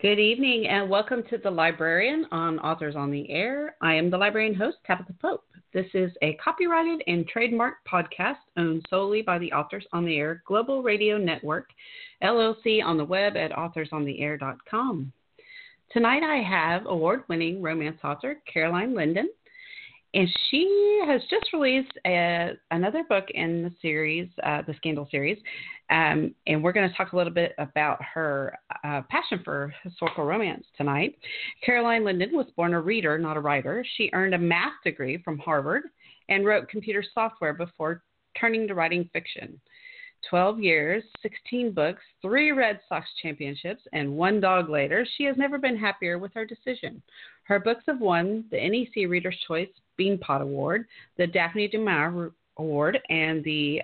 Good evening and welcome to The Librarian on Authors on the Air. I am the librarian host, Tabitha Pope. This is a copyrighted and trademarked podcast owned solely by the Authors on the Air Global Radio Network, LLC, on the web at authorsontheair.com. Tonight I have award-winning romance author Caroline Linden, and she has just released another book in the series, the Scandal series, and we're going to talk a little bit about her passion for historical romance tonight. Caroline Linden was born a reader, not a writer. She earned a math degree from Harvard and wrote computer software before turning to writing fiction. 12 years, 16 books, 3 Red Sox championships, and 1 dog later, she has never been happier with her decision. Her books have won the NEC Reader's Choice Beanpot Award, the Daphne du Maurier Award, and the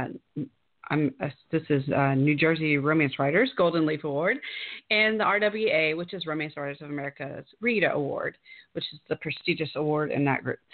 New Jersey Romance Writers Golden Leaf Award, and the RWA, which is Romance Writers of America's Rita Award, which is the prestigious award in that group.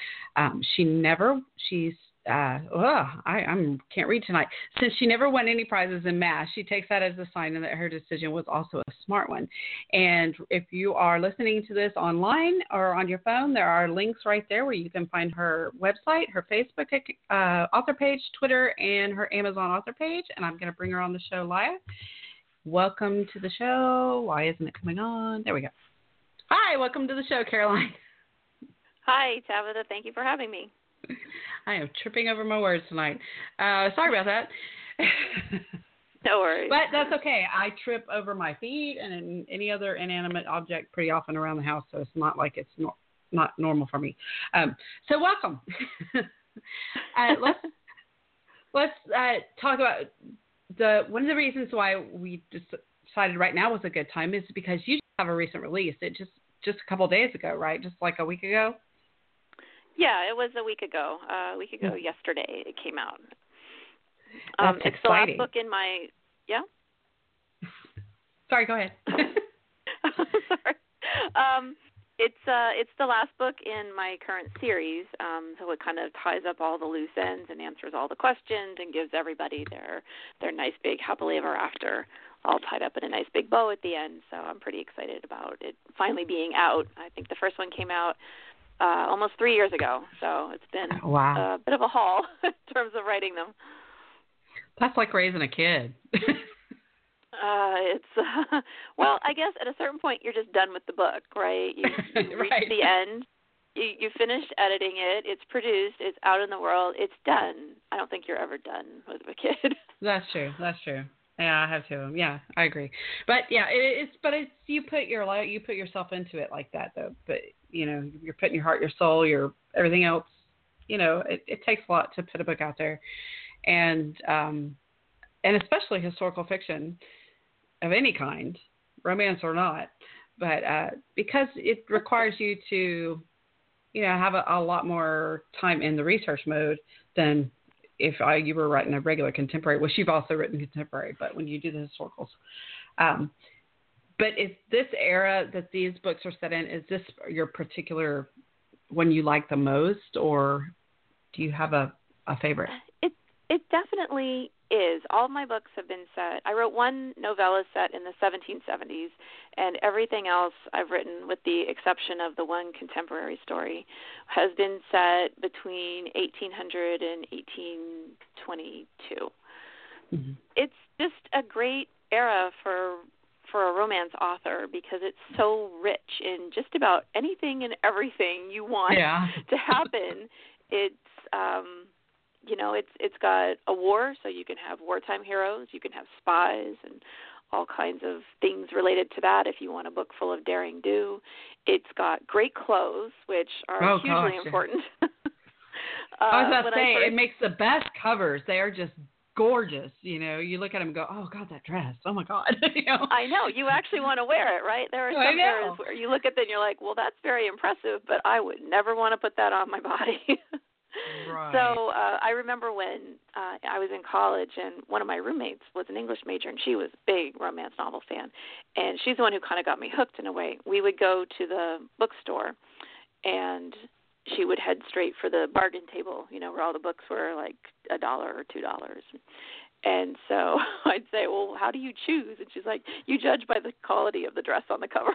I can't read tonight. Since she never won any prizes in math, she takes that as a sign that her decision was also a smart one. And if you are listening to this online or on your phone, there are links right there where you can find her website, her Facebook author page, Twitter, and her Amazon author page. And I'm going to bring her on the show live. Welcome to the show. Why isn't it coming on? There we go. Hi, welcome to the show, Caroline. Hi, Tabitha. Thank you for having me. I am tripping over my words tonight. Sorry about that. No worries. But that's okay. I trip over my feet and any other inanimate object pretty often around the house, so it's not like it's not normal for me. So welcome. Let's talk about one of the reasons why we decided right now was a good time is because you have a recent release. It just a couple of days ago, right? Just like a week ago? Yeah, it was a week ago. Yesterday it came out. That's it's exciting. The last book in my Sorry, go ahead. Sorry. It's the last book in my current series, so it kind of ties up all the loose ends and answers all the questions and gives everybody their nice big happily ever after, all tied up in a nice big bow at the end. So I'm pretty excited about it finally being out. I think the first one came out almost 3 years ago, so it's been a bit of a haul in terms of writing them. That's like raising a kid. Well, I guess at a certain point you're just done with the book, right? You reach the end, you finished editing it, it's produced, it's out in the world, it's done. I don't think you're ever done with a kid. That's true. Yeah, I have two. Yeah, I agree. But yeah, it's you put yourself into it like that though. But you're putting your heart, your soul, your everything else. It takes a lot to put a book out there, and especially historical fiction of any kind, romance or not. But because it requires you to, have a lot more time in the research mode than if you were writing a regular contemporary, which you've also written contemporary, but when you do the historicals. But is this era that these books are set in, is this your particular one you like the most, or do you have a favorite? It definitely is. All of my books have been set. I wrote one novella set in the 1770s, and everything else I've written, with the exception of the one contemporary story, has been set between 1800 and 1822. Mm-hmm. It's just a great era for a romance author because it's so rich in just about anything and everything you want to happen. It's got a war, so you can have wartime heroes, you can have spies, and all kinds of things related to that if you want a book full of daring do. It's got great clothes, which are hugely important. I was about to say, it makes the best covers. They are just gorgeous. You look at them and go, oh, God, that dress. Oh, my God. I know. You actually want to wear it, right? There are some eras where you look at them and you're like, well, that's very impressive, but I would never want to put that on my body. Right. So I remember when I was in college, and one of my roommates was an English major, and she was a big romance novel fan, and she's the one who kind of got me hooked in a way. We would go to the bookstore, and she would head straight for the bargain table, where all the books were like $1 or $2. And so I'd say, well, how do you choose? And she's like, you judge by the quality of the dress on the cover.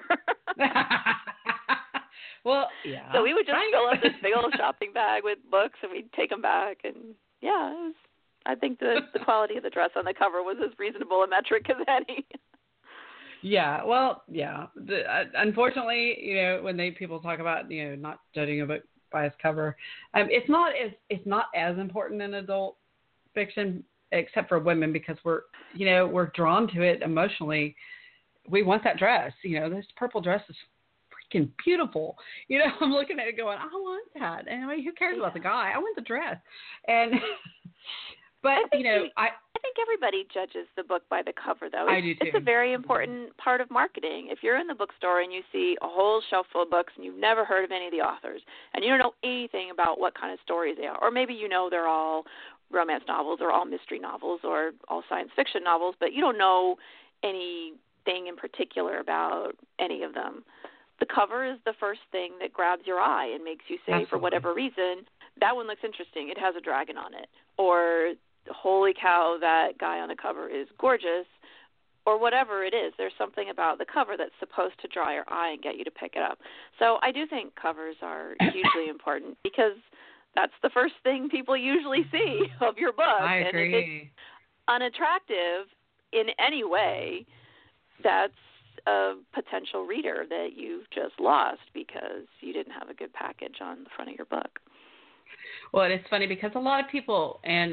Well, yeah. So we would just fill up this big old shopping bag with books, and we'd take them back. And, yeah, I think the quality of the dress on the cover was as reasonable a metric as any. Yeah, well, yeah. Unfortunately, when people talk about, not judging a book by its cover, it's not as important in adult fiction, except for women, because we're drawn to it emotionally. We want that dress. This purple dress is freaking beautiful. I'm looking at it going, I want that. And who cares about the guy? I want the dress. And but I think everybody judges the book by the cover, though. I do too. It's a very important part of marketing. If you're in the bookstore and you see a whole shelf full of books and you've never heard of any of the authors and you don't know anything about what kind of stories they are, or maybe they're all romance novels or all mystery novels or all science fiction novels, but you don't know anything in particular about any of them, the cover is the first thing that grabs your eye and makes you say, Absolutely. For whatever reason, that one looks interesting. It has a dragon on it. Or, holy cow, that guy on the cover is gorgeous. Or whatever it is, there's something about the cover that's supposed to draw your eye and get you to pick it up. So I do think covers are hugely important because that's the first thing people usually see of your book. I agree. And if it's unattractive in any way, that's a potential reader that you've just lost because you didn't have a good package on the front of your book. Well, it's funny because a lot of people and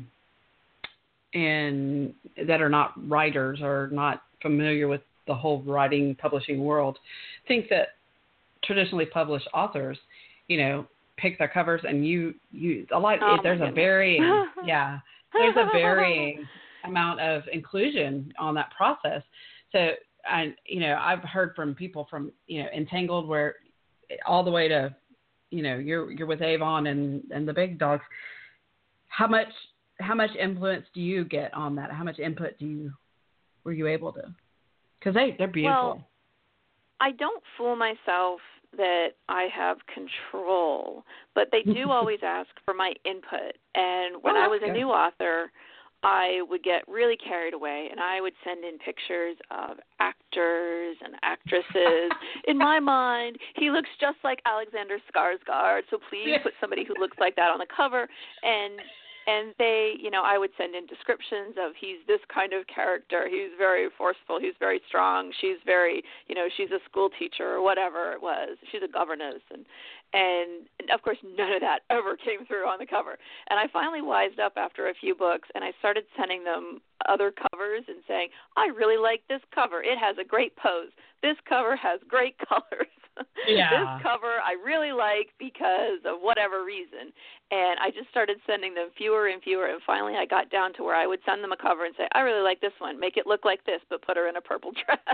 that are not writers or not familiar with the whole writing publishing world think that traditionally published authors, pick their covers and there's a varying there's a varying amount of inclusion on that process. So I've heard from people from Entangled where all the way to you're with Avon and the big dogs. How much influence do you get on that? How much input were you able to? Because they're beautiful. Well, I don't fool myself that I have control, but they do always ask for my input. And when I was a new author, I would get really carried away, and I would send in pictures of actors and actresses. In my mind, he looks just like Alexander Skarsgård, so please put somebody who looks like that on the cover. And they, I would send in descriptions of he's this kind of character. He's very forceful. He's very strong. She's very, she's a school teacher or whatever it was. She's a governess. And of course, none of that ever came through on the cover. And I finally wised up after a few books, and I started sending them other covers and saying, I really like this cover. It has a great pose. This cover has great colors. Yeah. This cover I really like because of whatever reason. And I just started sending them fewer and fewer, and finally I got down to where I would send them a cover and say, I really like this one. Make it look like this, but put her in a purple dress.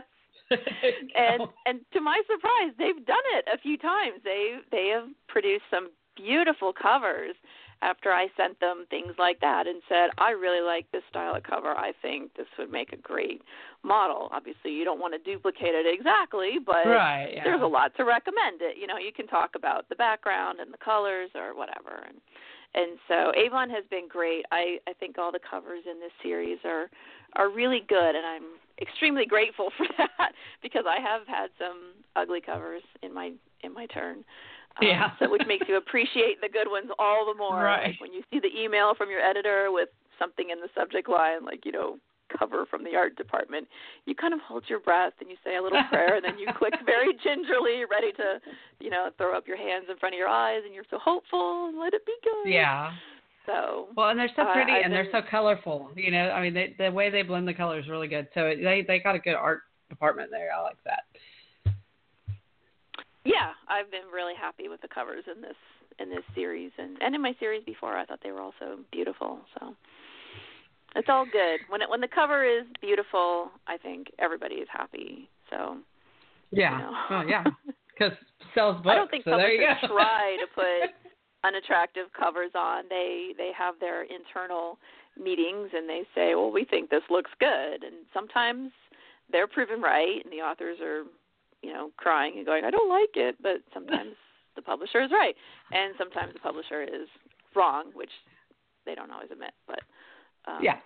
And to my surprise, they've done it a few times. They have produced some beautiful covers after I sent them things like that and said, I really like this style of cover. I think this would make a great model. Obviously, you don't want to duplicate it exactly, but there's a lot to recommend it. You can talk about the background and the colors or whatever. And so Avon has been great. I think all the covers in this series are really good, and I'm extremely grateful for that because I have had some ugly covers in my turn. So which makes you appreciate the good ones all the more. Right. Like when you see the email from your editor with something in the subject line, like, cover from the art department, you kind of hold your breath and you say a little prayer, and then you click very gingerly, ready to, throw up your hands in front of your eyes, and you're so hopeful and let it be good. Yeah. So well, and they're so pretty and they're so colorful. The way they blend the colors is really good. So they got a good art department there. I like that. Yeah, I've been really happy with the covers in this series and in my series before. I thought they were also beautiful. So it's all good. When the cover is beautiful, I think everybody is happy. So yeah, because sells books. I don't think so there you publishers go. try to put unattractive covers on. They have their internal meetings and they say, well, we think this looks good, and sometimes they're proven right, and the authors are crying and going, I don't like it, but sometimes the publisher is right, and sometimes the publisher is wrong, which they don't always admit. But yeah.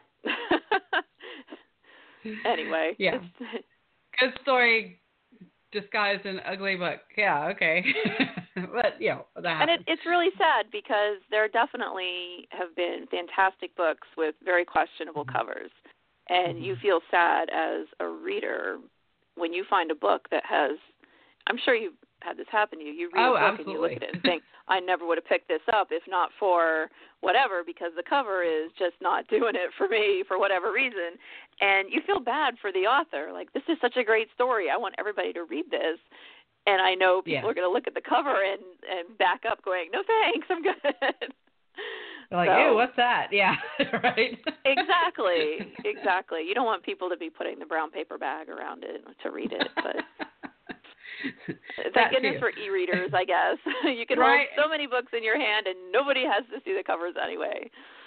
Anyway, yeah, good story disguised in ugly book. Yeah, okay. But that happens. And it's really sad because there definitely have been fantastic books with very questionable covers, and you feel sad as a reader when you find a book that has. I'm sure you've had this happen to you. You read a book absolutely. and you look at it and think, I never would have picked this up if not for whatever, because the cover is just not doing it for me for whatever reason. And you feel bad for the author. Like, this is such a great story. I want everybody to read this. And I know people are going to look at the cover and back up going, no thanks, I'm good. They're like, ew, what's that? Yeah, right. Exactly. You don't want people to be putting the brown paper bag around it to read it, but... Thank goodness for e-readers, I guess. You can hold so many books in your hand, and nobody has to see the covers anyway.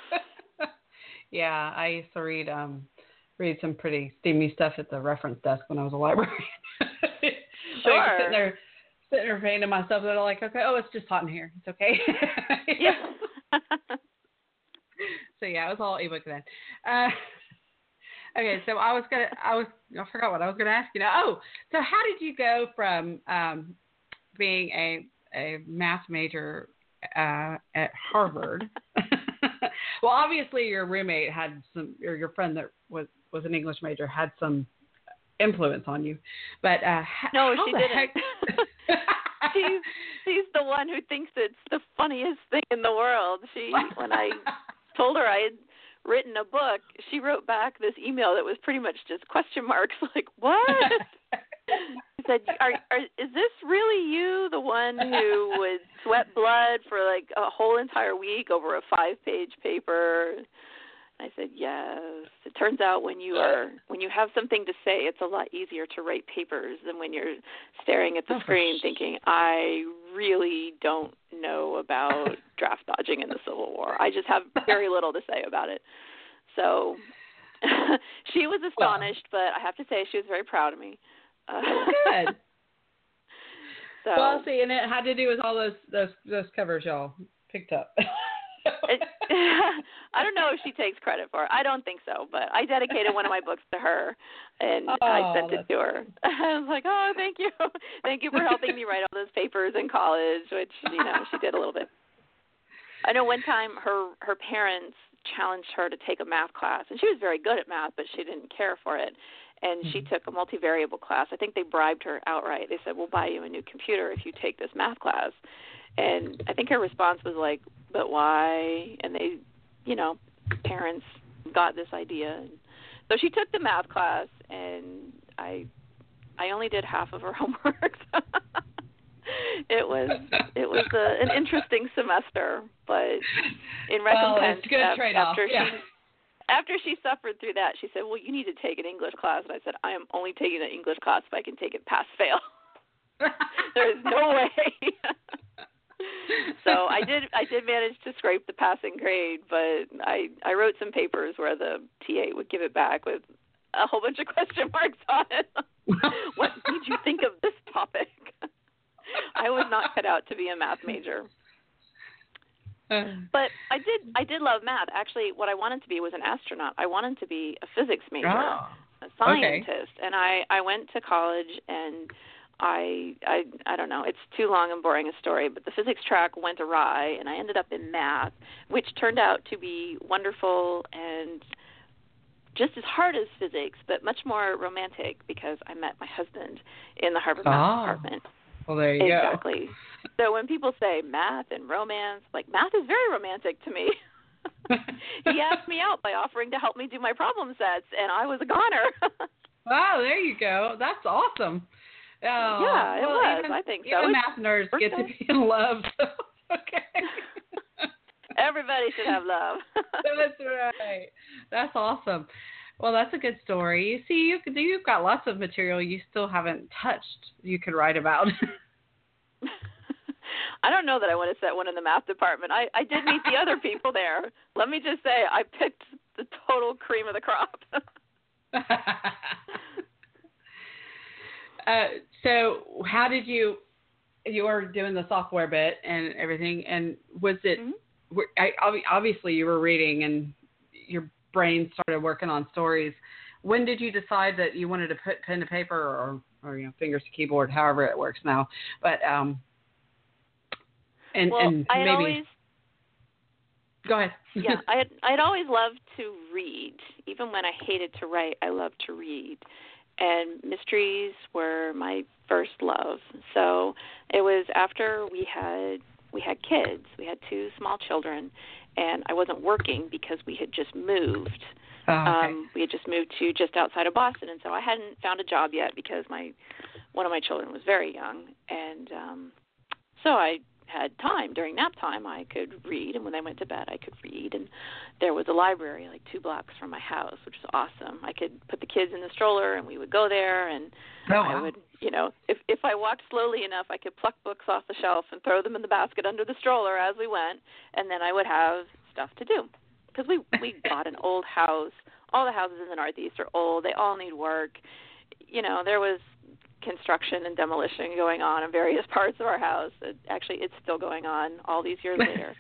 Yeah, I used to read some pretty steamy stuff at the reference desk when I was a librarian. Sure. Like, sitting there paying to myself, they're like, okay, it's just hot in here. It's okay. Yeah. So yeah, it was all ebook then. Okay, so I forgot what I was gonna ask you now. Oh, so how did you go from being a math major at Harvard? Well, obviously your roommate had or your friend that was an English major had some influence on you, but no, she didn't. She's the one who thinks it's the funniest thing in the world. When I told her I had written a book, she wrote back this email that was pretty much just question marks, like, what? She said, is this really you, the one who would sweat blood for like a whole entire week over a 5-page paper? I said, yes. It turns out when you have something to say, it's a lot easier to write papers than when you're staring at the screen thinking, I really don't know about draft dodging in the Civil War. I just have very little to say about it. So she was astonished, but I have to say she was very proud of me. Good. So, well, see, and it had to do with all those covers y'all picked up. I don't know if she takes credit for it. I don't think so, but I dedicated one of my books to her, and I sent it to her. I was like, oh, thank you. Thank you for helping me write all those papers in college, which, she did a little bit. I know one time her parents challenged her to take a math class, and she was very good at math, but she didn't care for it. And she took a multivariable class. I think they bribed her outright. They said, we'll buy you a new computer if you take this math class. And I think her response was like, but why? And they, parents got this idea. And so she took the math class, and I only did half of her homework. It was an interesting semester, but in recompense, it's good trade-off. After she suffered through that, she said, well, you need to take an English class. And I said, I am only taking an English class if I can take it pass-fail. There is no way. So I did manage to scrape the passing grade, but I wrote some papers where the TA would give it back with a whole bunch of question marks on it. What made you think of this topic? I was not cut out to be a math major. But I did love math. Actually, what I wanted to be was an astronaut. I wanted to be a physics major, a scientist. Okay. And I went to college, and I don't know, it's too long and boring a story, but the physics track went awry, and I ended up in math, which turned out to be wonderful and just as hard as physics, but much more romantic because I met my husband in the Harvard Math Department. Well, there you go. Exactly. So when people say math and romance, like, math is very romantic to me. He asked me out by offering to help me do my problem sets, and I was a goner. Wow, there you go. That's awesome. Yeah, it was. I think so. Even math nerds get to be in love. So okay. Everybody should have love. That's right. That's awesome. Well, that's a good story. You see, you've got lots of material you still haven't touched you could write about. I don't know that I want to set one in the math department. I did meet the other people there. Let me just say I picked the total cream of the crop. So how did you you were doing the software bit and everything, and was it? Obviously, you were reading, and your brain started working on stories. When did you decide that you wanted to put pen to paper, or fingers to keyboard, however it works now? But and I'd maybe always. Go ahead. Yeah, I'd always loved to read. Even when I hated to write, I loved to read. And mysteries were my first love. So it was after we had kids. We had 2 small children, and I wasn't working because we had just moved. Oh, okay. We had just moved to just outside of Boston, and so I hadn't found a job yet because one of my children was very young, and so I had time. During nap time I could read, and when they went to bed I could read, and there was a library like 2 blocks from my house, which was awesome. I could put the kids in the stroller and we would go there, and I would, if I walked slowly enough, I could pluck books off the shelf and throw them in the basket under the stroller as we went, and then I would have stuff to do. Because we bought an old house. All the houses in the Northeast are old. They all need work. There was construction and demolition going on in various parts of our house. Actually, it's still going on all these years later.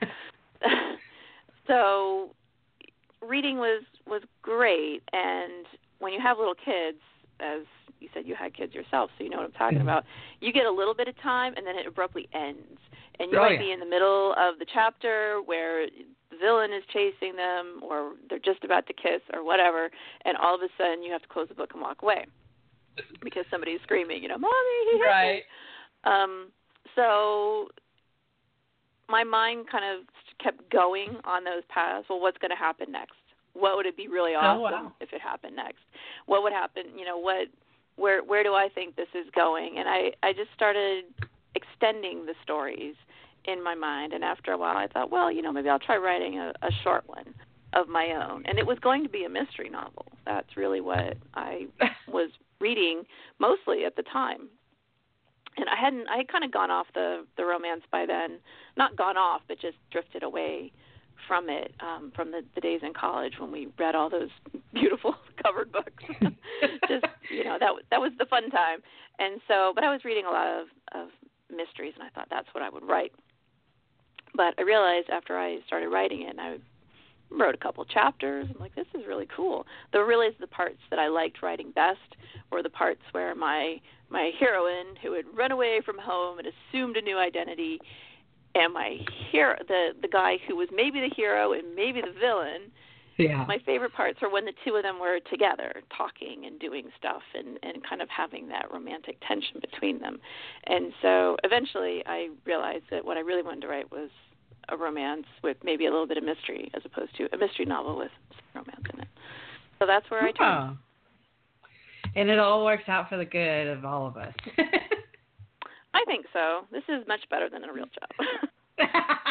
So reading was great. And when you have little kids, as you said, you had kids yourself, so you know what I'm talking about. You get a little bit of time, and then it abruptly ends. And you might be in the middle of the chapter where the villain is chasing them, or they're just about to kiss, or whatever, and all of a sudden you have to close the book and walk away because somebody's screaming, Mommy, he hit me. So my mind kind of kept going on those paths. Well, what's going to happen next? What would it be really awesome if it happened next? What would happen? Where do I think this is going? And I just started extending the stories in my mind. And after a while, I thought, well, maybe I'll try writing a short one of my own. And it was going to be a mystery novel. That's really what I was reading mostly at the time. And I had kind of gone off the romance by then. Not gone off, but just drifted away from it, from the days in college when we read all those beautiful covered books. Just, that was the fun time. And so, but I was reading a lot of mysteries, and I thought that's what I would write. But I realized after I started writing it, and I wrote a couple chapters, I'm like, this is really cool. The parts that I liked writing best were the parts where my heroine, who had run away from home and assumed a new identity, and my hero, the guy who was maybe the hero and maybe the villain. Yeah. My favorite parts are when the two of them were together, talking and doing stuff, and kind of having that romantic tension between them. And so eventually I realized that what I really wanted to write was a romance with maybe a little bit of mystery, as opposed to a mystery novel with some romance in it. So that's where I turned. And it all works out for the good of all of us. I think so. This is much better than a real job.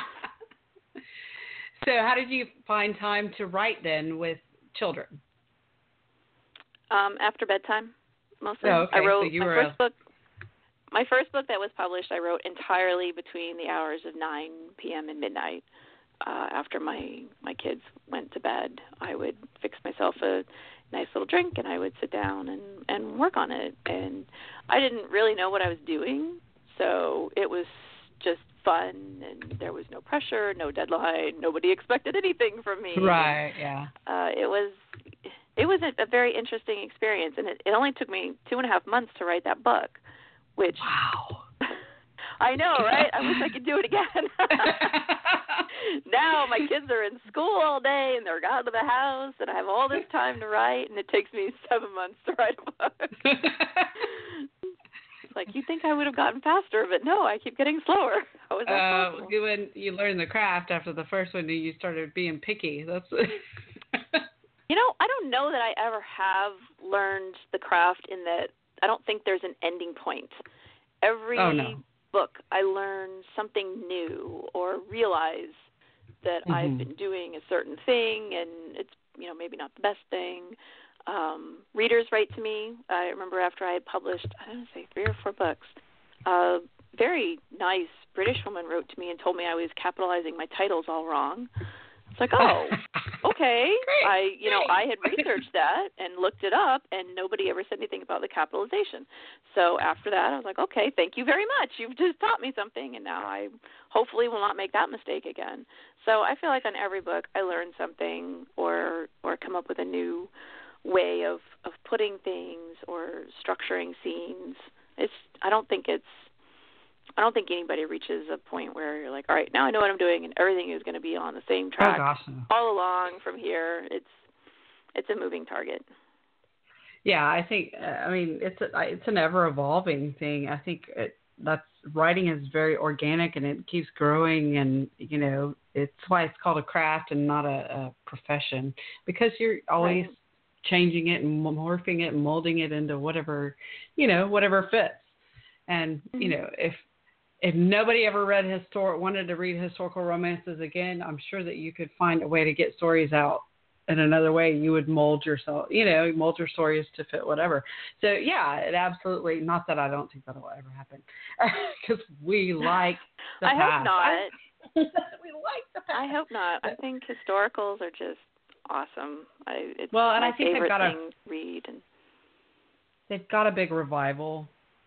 So how did you find time to write then with children? After bedtime, mostly. Oh, okay. I wrote so my first book. My first book that was published, I wrote entirely between the hours of 9 p.m. and midnight. After my kids went to bed, I would fix myself a nice little drink, and I would sit down and work on it. And I didn't really know what I was doing, so it was just fun, and there was no pressure, no deadline, nobody expected anything from me. Right, yeah. It was a very interesting experience, and it only took me 2.5 months to write that book, which... Wow. I know, right? I wish I could do it again. Now my kids are in school all day, and they're out of the house, and I have all this time to write, and it takes me 7 months to write a book. Like, you'd think I would have gotten faster, but no, I keep getting slower. How is that possible? When you learned the craft after the first one, you started being picky. That's I don't know that I ever have learned the craft, in that I don't think there's an ending point. Every book, I learn something new or realize that I've been doing a certain thing, and it's, maybe not the best thing. Readers write to me. I remember after I had published, 3 or 4 books, a very nice British woman wrote to me and told me I was capitalizing my titles all wrong. It's like, oh, okay. Great. I had researched that and looked it up, and nobody ever said anything about the capitalization. So after that, I was like, okay, thank you very much. You've just taught me something, and now I hopefully will not make that mistake again. So I feel like on every book I learn something or come up with a new way of putting things or structuring scenes. I don't think anybody reaches a point where you're like, all right, now I know what I'm doing, and everything is going to be on the same track all along from here. It's a moving target. Yeah, I think. It's an ever evolving thing. I think that's writing is very organic, and it keeps growing, and it's why it's called a craft and not a profession, because you're always changing it and morphing it and molding it into whatever fits. And if nobody ever wanted to read historical romances again, I'm sure that you could find a way to get stories out in another way. You would mold your stories to fit whatever. So yeah, it absolutely, not that I don't think that will ever happen, because we like the past. I hope not. We like the past. I hope not. I think historicals are just awesome. It's and my I think favorite thing to read. They've got a big revival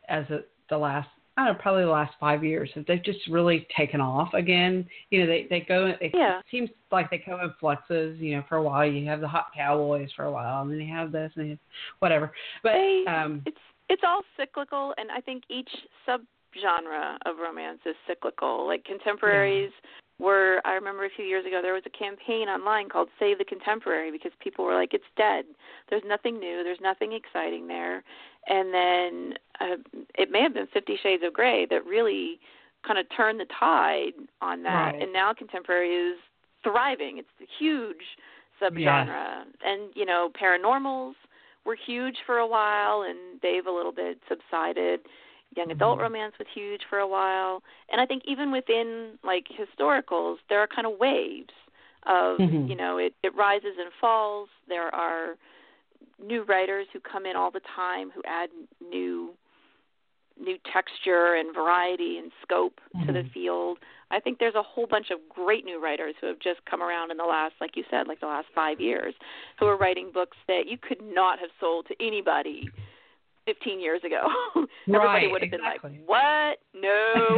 probably the last 5 years. They've just really taken off again. They go. It seems like they go in fluxes. For a while you have the hot cowboys for a while, and then you have this and whatever. But it's all cyclical, and I think each subgenre of romance is cyclical. Like contemporaries I remember a few years ago there was a campaign online called Save the Contemporary, because people were like, it's dead. There's nothing new. There's nothing exciting there. And then it may have been 50 Shades of Grey that really kind of turned the tide on that. Right. And now contemporary is thriving. It's a huge subgenre. Yes. And, paranormals were huge for a while, and they've a little bit subsided. Young adult romance was huge for a while. And I think even within, like, historicals, there are kind of waves of, it rises and falls. There are new writers who come in all the time who add new texture and variety and scope to the field. I think there's a whole bunch of great new writers who have just come around in the last, like you said, like the last 5 years, who are writing books that you could not have sold to anybody 15 years ago. Everybody would have been like, what? No.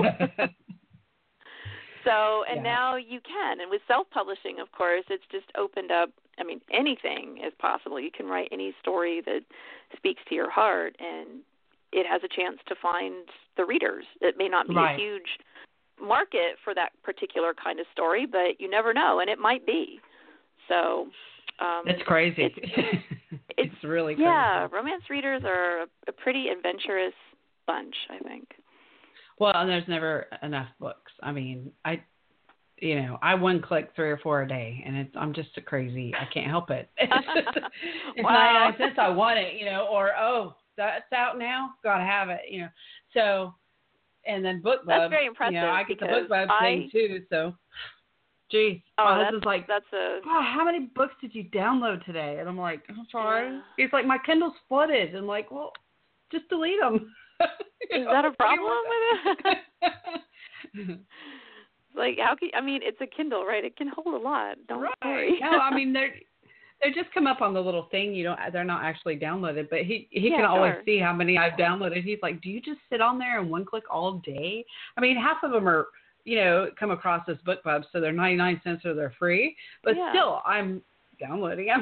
So, and now you can. And with self-publishing, of course, it's just opened up, anything is possible. You can write any story that speaks to your heart, and it has a chance to find the readers. It may not be a huge market for that particular kind of story, but you never know, and it might be. So it's crazy. It's really crazy. Yeah, romance readers are a pretty adventurous bunch, I think. Well, and there's never enough books. I one-click 3 or 4 a day, and I'm just a crazy. I can't help it. It's 99 cents. I want it, or that's out now. Gotta have it, So, and then BookBub. That's very impressive. I get the BookBub thing too. So, geez, my husband's like, how many books did you download today? And I'm like, I'm sorry. Yeah. He's like, my Kindle's flooded. And I'm like, well, just delete them. Is that a problem with it? Like, how can it's a Kindle, right? It can hold a lot. Don't worry. No, they just come up on the little thing. They're not actually downloaded, but he can always see how many I've downloaded. He's like, do you just sit on there and one click all day? Half of them are, come across as BookBub, so they're 99 cents or they're free. But still, I'm downloading them.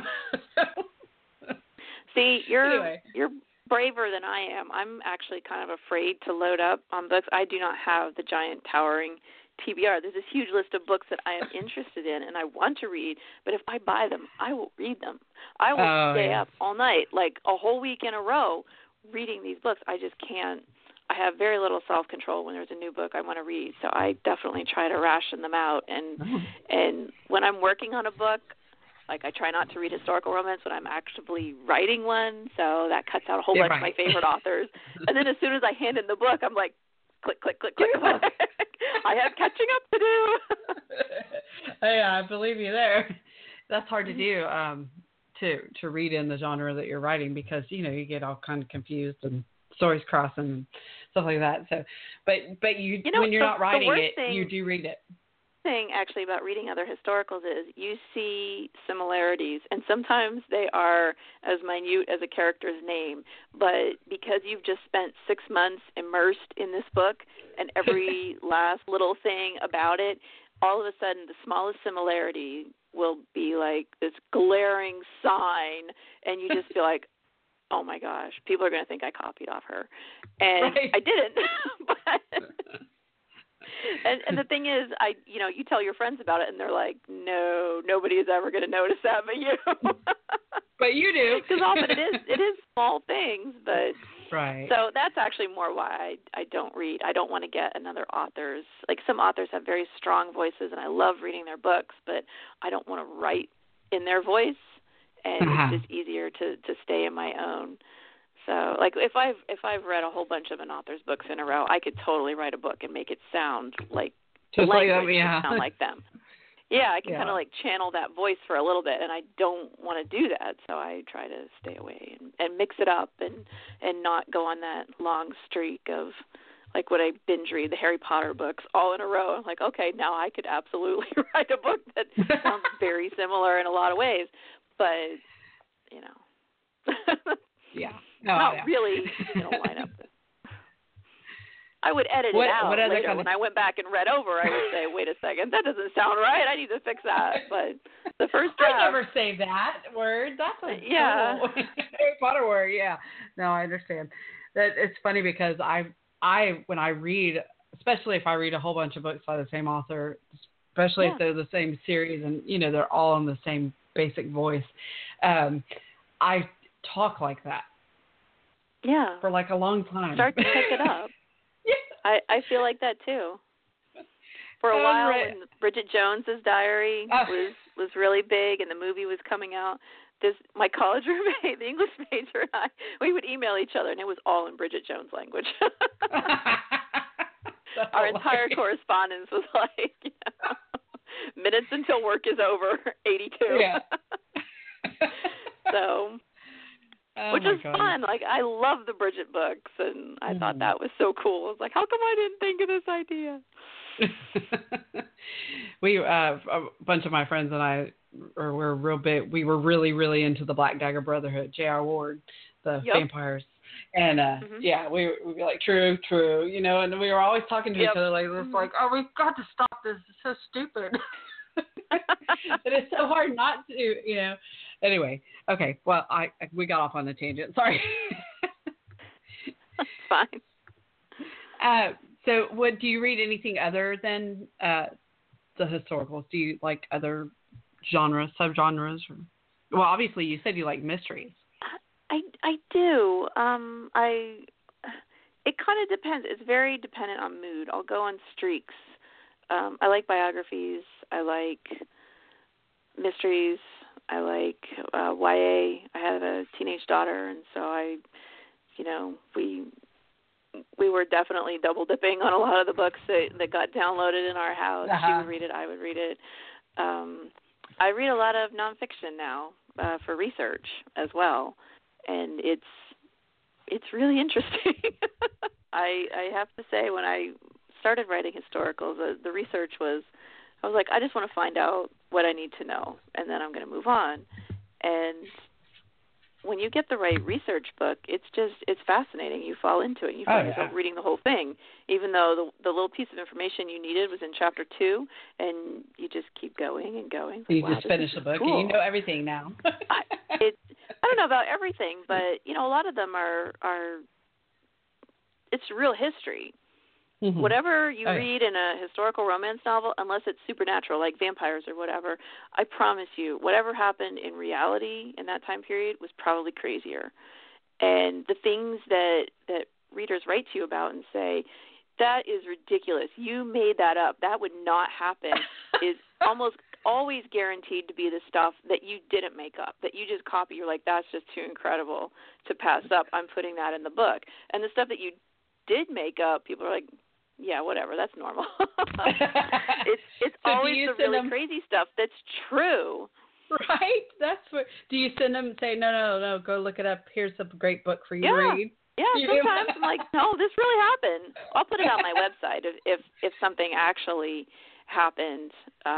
See, you're braver than I am. I'm actually kind of afraid to load up on books. I do not have the giant towering TBR. There's this huge list of books that I am interested in and I want to read, but if I buy them, I will read them. I will stay up all night, like a whole week in a row, reading these books. I just can't. I have very little self-control when there's a new book I want to read, so I definitely try to ration them out. And when I'm working on a book, like I try not to read historical romance when I'm actively writing one, so that cuts out a whole bunch of my favorite authors. And then as soon as I hand in the book, I'm like, click, click, click, click. I have catching up to do. Hey, I believe you there. That's hard to do, to read in the genre that you're writing, because you get all kind of confused and stories crossing and stuff like that. So, but you when you're not writing it, you do read it. thing actually about reading other historicals is you see similarities, and sometimes they are as minute as a character's name, but because you've just spent 6 months immersed in this book and every last little thing about it, all of a sudden the smallest similarity will be like this glaring sign, and you just feel like, oh my gosh, people are going to think I copied off her. And right. I didn't. But and the thing is, you tell your friends about it, and they're like, no, nobody is ever going to notice that but you. But you do. Because often it is small things, but right. So that's actually more why I don't read. I don't want to get another author's, like some authors have very strong voices, and I love reading their books, but I don't want to write in their voice, and it's just easier to stay in my own. So, like if I've read a whole bunch of an author's books in a row, I could totally write a book and make it sound like just language, like them, yeah. sound like them. Yeah, I can kind of like channel that voice for a little bit, and I don't want to do that, so I try to stay away and mix it up and not go on that long streak of like when I binge read the Harry Potter books all in a row. I'm like, okay, now I could absolutely write a book that sounds very similar in a lot of ways, but yeah, not really line up. I would edit it out later. When I went back and read over, I would say, wait a second, that doesn't sound right. I need to fix that. But the first draft. I never say that word. That's a cool Harry Potter word, yeah. No, I understand. That it's funny because I when I read, especially if I read a whole bunch of books by the same author, especially if they're the same series and, they're all in the same basic voice, I talk like that. Yeah. For like a long time. Start to pick it up. I feel like that too. For a while, when Bridget Jones's Diary was really big and the movie was coming out, my college roommate, the English major, and I, we would email each other, and it was all in Bridget Jones language. Our entire correspondence was like, minutes until work is over, 82. Yeah. So. Which is fun. Like, I love the Bridget books, and I thought that was so cool. I was like, how come I didn't think of this idea? We, a bunch of my friends and I were real big. We were really, really into the Black Dagger Brotherhood, J.R. Ward, the vampires. And, we were like, true, and we were always talking to each other like this, like, oh, we've got to stop this. It's so stupid. But it's so hard not to, Anyway, okay. Well, we got off on a tangent. Sorry. That's fine. So, do you read anything other than the historicals? Do you like other genres, subgenres? Well, obviously, you said you like mysteries. I do. It kind of depends. It's very dependent on mood. I'll go on streaks. I like biographies. I like mysteries. I like YA. I have a teenage daughter, and so we were definitely double dipping on a lot of the books that got downloaded in our house. She would read it. I would read it. I read a lot of nonfiction now for research as well, and it's really interesting. I have to say, when I started writing historicals, the research was, I was like, I just want to find out what I need to know, and then I'm going to move on. And when you get the right research book, it's fascinating. You fall into it. You find yourself reading the whole thing, even though the little piece of information you needed was in chapter 2, and you just keep going and going. You just finish the book, cool. And you know everything now. I don't know about everything, but a lot of them are it's real history. Mm-hmm. Whatever you read in a historical romance novel, unless it's supernatural, like vampires or whatever, I promise you, whatever happened in reality in that time period was probably crazier. And the things that readers write to you about and say, that is ridiculous, you made that up, that would not happen, is almost always guaranteed to be the stuff that you didn't make up, that you just copy. You're like, that's just too incredible to pass up. I'm putting that in the book. And the stuff that you did make up, people are like, yeah, whatever, that's normal. It's so always the really crazy stuff that's true. Right? That's what. Do you send them and say, no, go look it up. Here's a great book for you to read? Yeah, sometimes I'm like, no, this really happened. I'll put it on my website if something actually happened,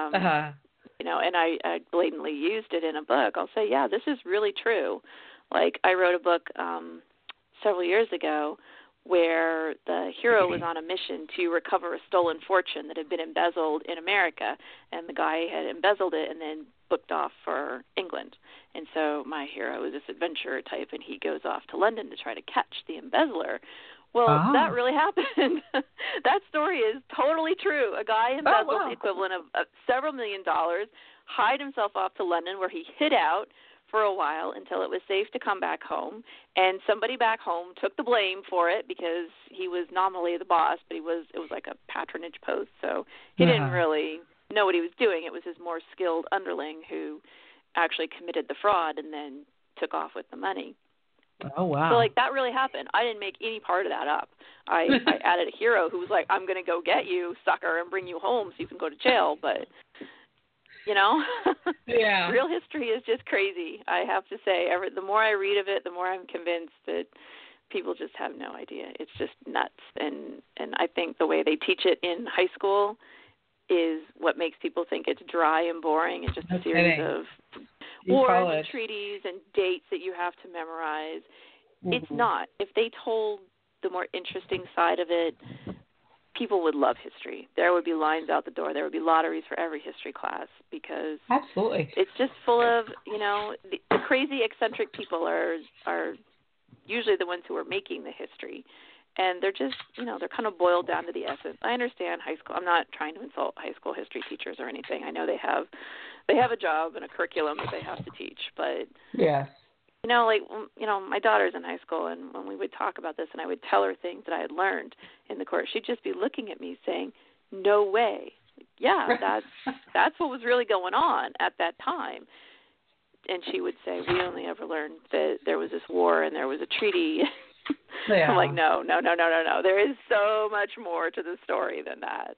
you know, and I blatantly used it in a book. I'll say, yeah, this is really true. Like, I wrote a book several years ago where the hero was on a mission to recover a stolen fortune that had been embezzled in America, and the guy had embezzled it and then booked off for England. And so my hero is this adventurer type, and he goes off to London to try to catch the embezzler. Well, that really happened. That story is totally true. A guy embezzled the equivalent of several $1 million, hied himself off to London, where he hid out for a while until it was safe to come back home, and somebody back home took the blame for it because he was nominally the boss, but it was like a patronage post, so he didn't really know what he was doing. It was his more skilled underling who actually committed the fraud and then took off with the money. Oh, wow. So, like, that really happened. I didn't make any part of that up. I added a hero who was like, I'm going to go get you, sucker, and bring you home so you can go to jail, but, you know, real history is just crazy. I have to say, the more I read of it, the more I'm convinced that people just have no idea. It's just nuts. And I think the way they teach it in high school is what makes people think it's dry and boring and just a series of wars and treaties and dates that you have to memorize. It's not. If they told the more interesting side of it, people would love history. There would be lines out the door. There would be lotteries for every history class because it's just full of, you know, the crazy eccentric people are usually the ones who are making the history. And they're just, you know, they're kind of boiled down to the essence. I understand high school. I'm not trying to insult high school history teachers or anything. I know they have a job and a curriculum that they have to teach. But, you know, like, you know, my daughter's in high school, and when we would talk about this and I would tell her things that I had learned in the course, she'd just be looking at me saying, no way. Yeah, that's what was really going on at that time. And she would say, we only ever learned that there was this war and there was a treaty. I'm like, no. There is so much more to the story than that.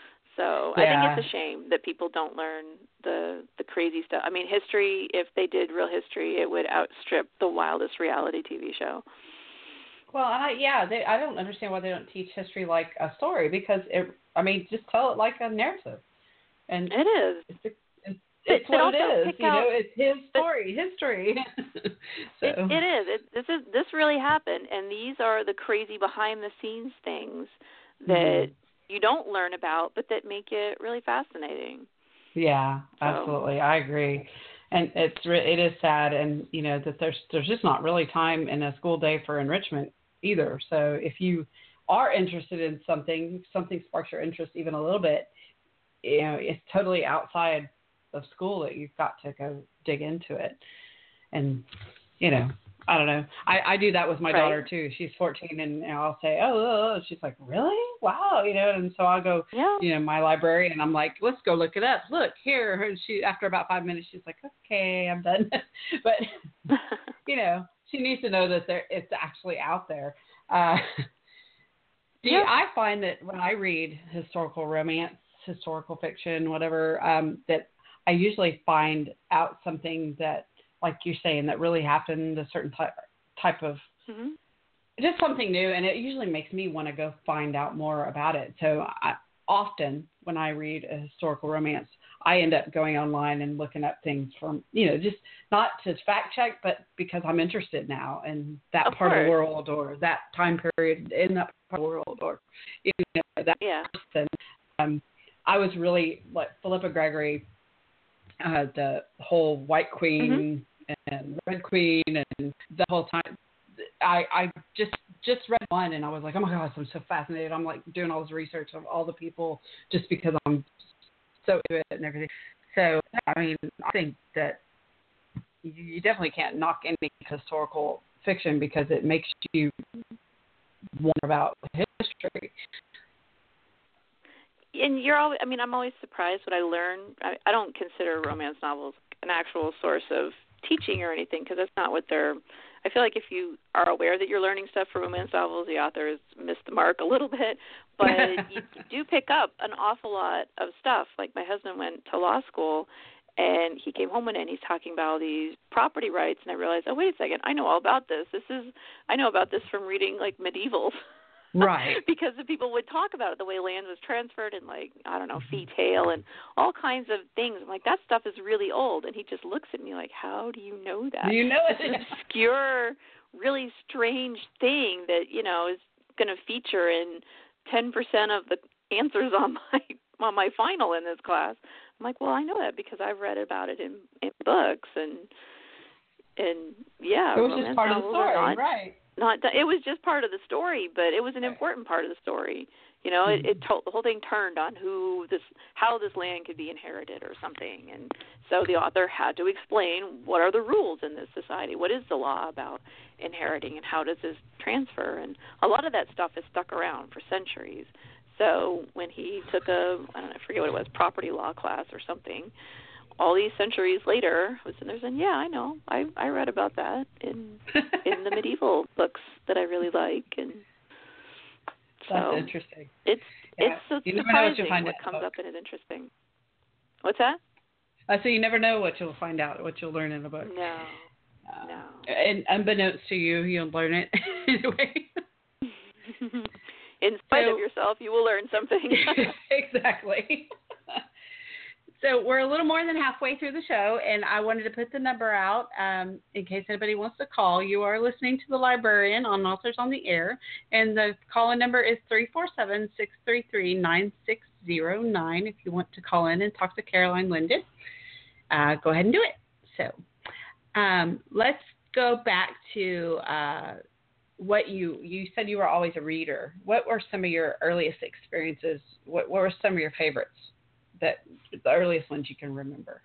So I think it's a shame that people don't learn the crazy stuff. I mean, history, if they did real history, it would outstrip the wildest reality TV show. Well, I don't understand why they don't teach history like a story because, just tell it like a narrative. And it is. It's what it is. You know, it's his story, history. So. It is. This really happened, and these are the crazy behind-the-scenes things that you don't learn about, but that make it really fascinating. Yeah, absolutely. I agree. And it is sad, and you know that there's just not really time in a school day for enrichment either. So if you are interested in something sparks your interest even a little bit, you know, it's totally outside of school that you've got to go dig into it. And, you know, I don't know. I do that with my daughter too. She's 14 and I'll say, oh, she's like, really? Wow. You know, and so I'll go, you know, my library and I'm like, let's go look it up. Look here. And she, after about 5 minutes, she's like, okay, I'm done. But, you know, she needs to know that it's actually out there. I find that when I read historical romance, historical fiction, whatever, that I usually find out something that, like you're saying, that really happened, a certain type of, just something new, and it usually makes me want to go find out more about it. So often when I read a historical romance, I end up going online and looking up things from, you know, just not to fact check, but because I'm interested now in that part of the world or that time period in that part of the world or, you know, that person. I was really, like, Philippa Gregory, the whole White Queen and Red Queen and the whole time. I just read one and I was like, oh my gosh, I'm so fascinated. I'm like doing all this research of all the people just because I'm so into it and everything. So, I mean, I think that you definitely can't knock any historical fiction because it makes you wonder about history. And I'm always surprised what I learn. I don't consider romance novels an actual source of teaching or anything because that's not what they're. I feel like if you are aware that you're learning stuff for romance novels, the author has missed the mark a little bit. But you do pick up an awful lot of stuff. Like my husband went to law school, and he came home one day and he's talking about all these property rights, and I realized, oh, wait a second, I know all about this. I know about this from reading like medievals. Right. Because the people would talk about it, the way land was transferred and, like, I don't know, fee tail and all kinds of things. I'm like, that stuff is really old. And he just looks at me like, how do you know that? Do you know it? This obscure, really strange thing that, is going to feature in 10% of the answers on my final in this class. I'm like, well, I know that because I've read about it in books and yeah. It was just part of the story, right? It was just part of the story, but it was an important part of the story. It told, the whole thing turned on how this land could be inherited or something, and so the author had to explain what are the rules in this society, what is the law about inheriting, and how does this transfer, and a lot of that stuff has stuck around for centuries. So when he took I forget what it was, property law class or something, all these centuries later, I was in there saying, yeah, I know. I read about that in the medieval books that I really like. And so that's interesting. It's surprising what comes up and is interesting. What's that? So you never know what you'll find out, what you'll learn in a book. No. And unbeknownst to you, you'll learn it anyway. In spite of yourself, you will learn something. Exactly. So we're a little more than halfway through the show, and I wanted to put the number out in case anybody wants to call. You are listening to The Librarian on Authors on the Air, and the call-in number is 347-633-9609 if you want to call in and talk to Caroline Linden. Go ahead and do it. So let's go back to what you said you were always a reader. What were some of your earliest experiences? What were some of your favorites? The earliest ones you can remember?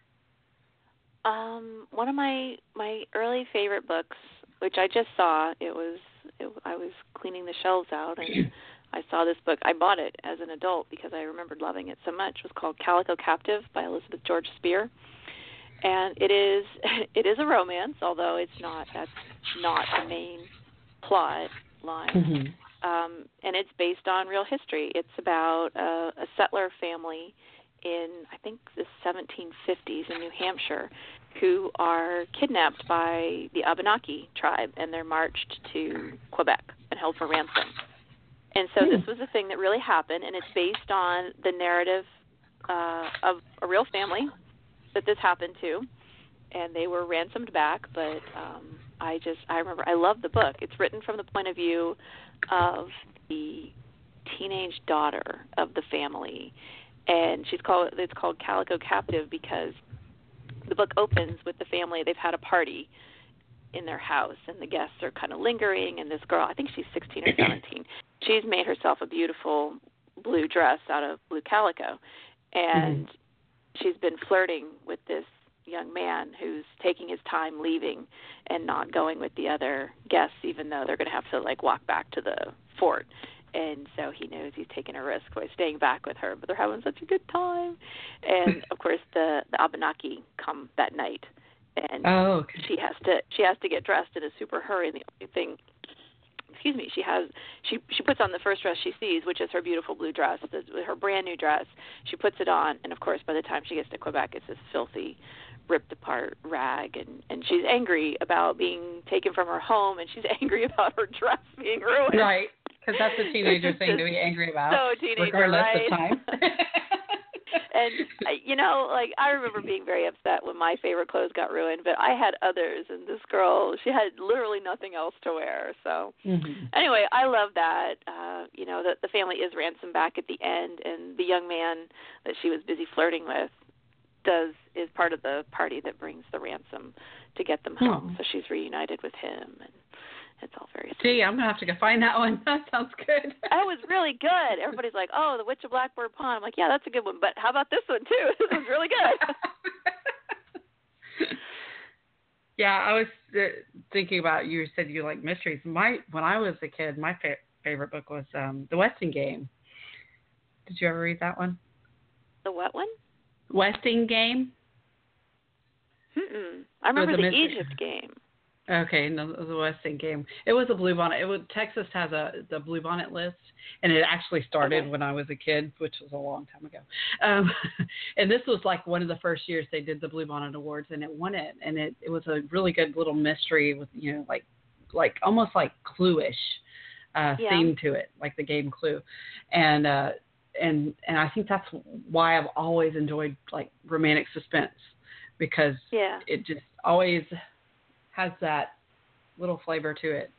One of my early favorite books, which I just saw, I was cleaning the shelves out and I saw this book. I bought it as an adult because I remembered loving it so much. It was called Calico Captive by Elizabeth George Spear, and it is a romance, although that's not the main plot line. Mm-hmm. And it's based on real history. It's about a settler family in, I think, the 1750s in New Hampshire, who are kidnapped by the Abenaki tribe, and they're marched to Quebec and held for ransom. And so this was a thing that really happened, and it's based on the narrative of a real family that this happened to, and they were ransomed back. But I remember, I love the book. It's written from the point of view of the teenage daughter of the family, and it's called Calico Captive because the book opens with the family. They've had a party in their house, and the guests are kind of lingering, and this girl, I think she's 16 or 17, she's made herself a beautiful blue dress out of blue calico, and she's been flirting with this young man who's taking his time leaving and not going with the other guests, even though they're going to have to, like, walk back to the fort. And so he knows he's taking a risk by staying back with her, but they're having such a good time. And of course, the Abenaki come that night, and she has to get dressed in a super hurry. And the only thing, she puts on the first dress she sees, which is her beautiful blue dress, her brand new dress. She puts it on, and of course, by the time she gets to Quebec, it's this filthy, ripped apart rag, and she's angry about being taken from her home, and she's angry about her dress being ruined. Right. Because that's a teenager thing to be angry about, so teenager, regardless right? of time. And, I remember being very upset when my favorite clothes got ruined, but I had others, and this girl, she had literally nothing else to wear. So, anyway, I love that, that the family is ransomed back at the end, and the young man that she was busy flirting with is part of the party that brings the ransom to get them home. So she's reunited with him, and it's all very sweet. Gee, I'm going to have to go find that one. That sounds good. That was really good. Everybody's like, oh, The Witch of Blackbird Pond. I'm like, yeah, that's a good one. But how about this one, too? This one's really good. Yeah, I was thinking about, you said you like mysteries. When I was a kid, my favorite book was The Westing Game. Did you ever read that one? The what one? Westing Game. I remember the Egypt Game. Okay, no, the Westing Game. It was a Bluebonnet. Texas has the Bluebonnet list, and it actually started when I was a kid, which was a long time ago. And this was like one of the first years they did the Bluebonnet Awards, and it won it. And it was a really good little mystery with, like almost like Clue-ish. theme to it, like the game Clue, and I think that's why I've always enjoyed like romantic suspense, because it just always has that little flavor to it.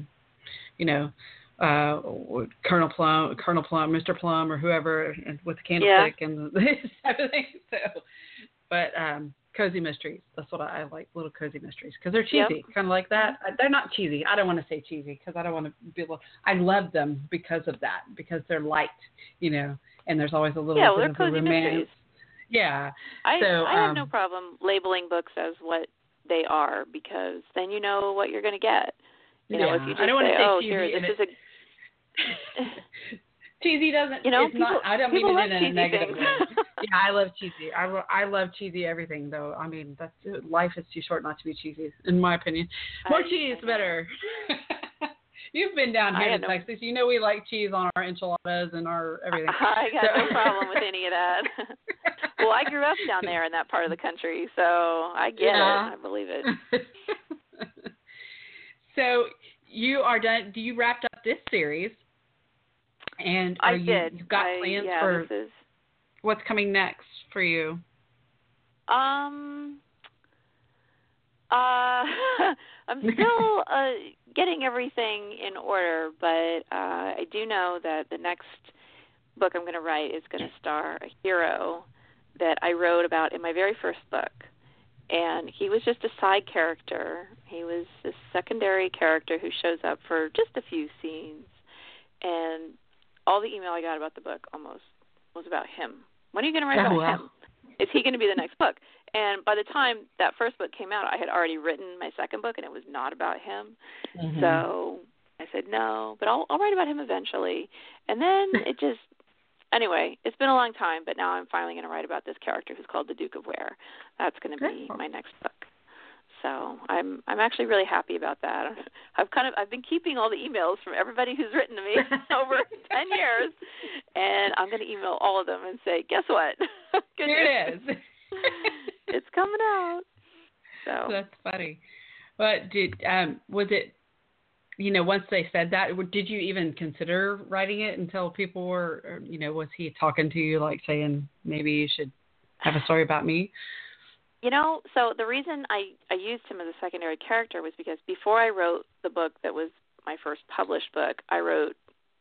Colonel Plum, Mr. Plum, or whoever with the candlestick and this type of thing. So, but cozy mysteries, that's what I like, little cozy mysteries, because they're cheesy, kind of like that. They're not cheesy. I don't want to say cheesy because I don't want to be. I love them because of that, because they're light, and there's always a little bit they're of cozy romance. Mysteries. Yeah. I have no problem labeling books as what they are, because then you know what you're going to get. If you just I don't want to say cheesy. Here, this is a cheesy doesn't. It's not. I don't mean it in a negative way. Yeah, I love cheesy. I love cheesy everything, though. I mean, life is too short not to be cheesy, in my opinion. More cheese, better. You've been down here in Texas. You know we like cheese on our enchiladas and our everything. I got no problem with any of that. Well, I grew up down there in that part of the country, so I get it. I believe it. So you are done. You wrapped up this series, and you've got plans for what's coming next for you? I'm still getting everything in order, but I do know that the next book I'm going to write is going to star a hero that I wrote about in my very first book. And he was just a side character. He was a secondary character who shows up for just a few scenes. And all the email I got about the book almost was about him. When are you going to write about him? Is he going to be the next book? And by the time that first book came out, I had already written my second book, and it was not about him. Mm-hmm. So I said, no, but I'll write about him eventually. And then anyway, it's been a long time, but now I'm finally going to write about this character who's called the Duke of Ware. That's going to be my next book. So I'm actually really happy about that. I've been keeping all the emails from everybody who's written to me over 10 years, and I'm going to email all of them and say, guess what? Here it is. It's coming out. So that's funny. But was it? Once they said that, did you even consider writing it until people were, was he talking to you, like saying, maybe you should have a story about me? So the reason I used him as a secondary character was because before I wrote the book that was my first published book, I wrote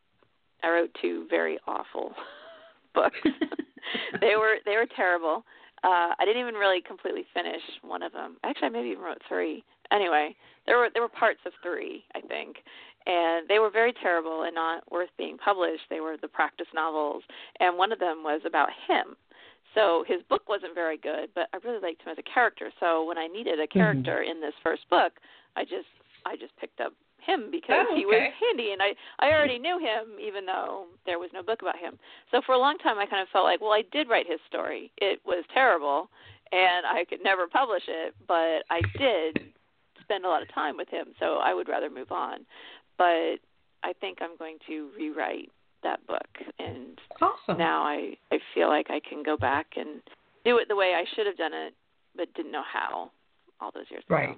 two very awful books. They were terrible. I didn't even really completely finish one of them. Actually, I maybe even wrote three. Anyway, there were parts of three, I think, and they were very terrible and not worth being published. They were the practice novels, and one of them was about him. So his book wasn't very good, but I really liked him as a character. So when I needed a character in this first book, I just picked up him because he was handy, and I already knew him even though there was no book about him. So for a long time I kind of felt like, well, I did write his story. It was terrible, and I could never publish it, but I did spend a lot of time with him, so I would rather move on. But I think I'm going to rewrite that book, and now I feel like I can go back and do it the way I should have done it, but didn't know how all those years ago. Right.